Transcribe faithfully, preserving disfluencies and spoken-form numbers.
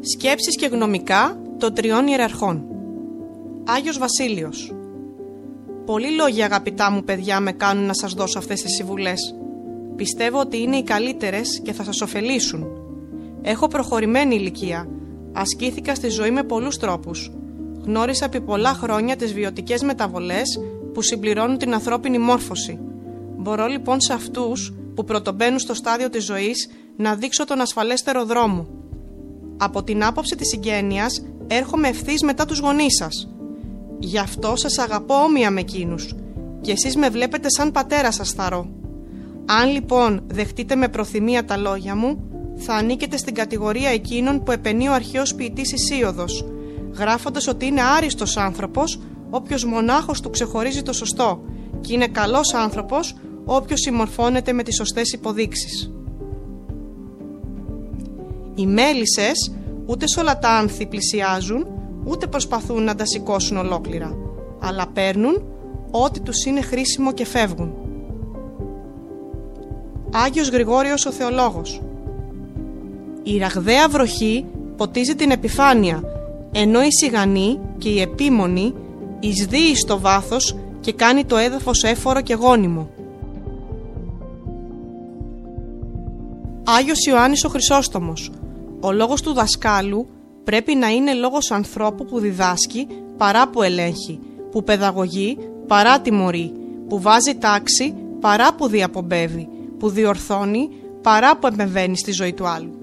Σκέψεις και γνωμικά των τριών ιεραρχών. Άγιος Βασίλειος. Πολλοί λόγοι, αγαπητά μου παιδιά, με κάνουν να σας δώσω αυτές τις συμβουλές. Πιστεύω ότι είναι οι καλύτερες και θα σας ωφελήσουν. Έχω προχωρημένη ηλικία. Ασκήθηκα στη ζωή με πολλούς τρόπους. Γνώρισα επί πολλά χρόνια τις βιωτικές μεταβολές που συμπληρώνουν την ανθρώπινη μόρφωση. Μπορώ λοιπόν σε αυτούς που πρωτομπαίνουν στο στάδιο της ζωής να δείξω τον ασφαλέστερο δρόμο. Από την άποψη της συγγένειας έρχομαι ευθύς μετά τους γονείς σας. Γι' αυτό σας αγαπώ όμοια με εκείνους και εσείς με βλέπετε σαν πατέρα σας θαρώ. Αν λοιπόν δεχτείτε με προθυμία τα λόγια μου, θα ανήκετε στην κατηγορία εκείνων που επενεί ο αρχαίος ποιητής Ησίωδος, γράφοντας ότι είναι άριστος άνθρωπος όποιος μονάχος του ξεχωρίζει το σωστό και είναι καλός άνθρωπος όποιος συμμορφώνεται με τις σωστές υποδείξεις. Οι μέλισσες ούτε σε όλα τα άνθη πλησιάζουν, ούτε προσπαθούν να τα σηκώσουν ολόκληρα, αλλά παίρνουν ό,τι τους είναι χρήσιμο και φεύγουν. Άγιος Γρηγόριος ο Θεολόγος. Η ραγδαία βροχή ποτίζει την επιφάνεια, ενώ η σιγανή και η επίμονη εισδύει στο βάθος και κάνει το έδαφος έφορο και γόνιμο. Άγιος Ιωάννης ο Χρυσόστομος. Ο λόγος του δασκάλου πρέπει να είναι λόγος ανθρώπου που διδάσκει παρά που ελέγχει, που παιδαγωγεί παρά τιμωρεί, που βάζει τάξη παρά που διαπομπεύει, που διορθώνει παρά που επεμβαίνει στη ζωή του άλλου.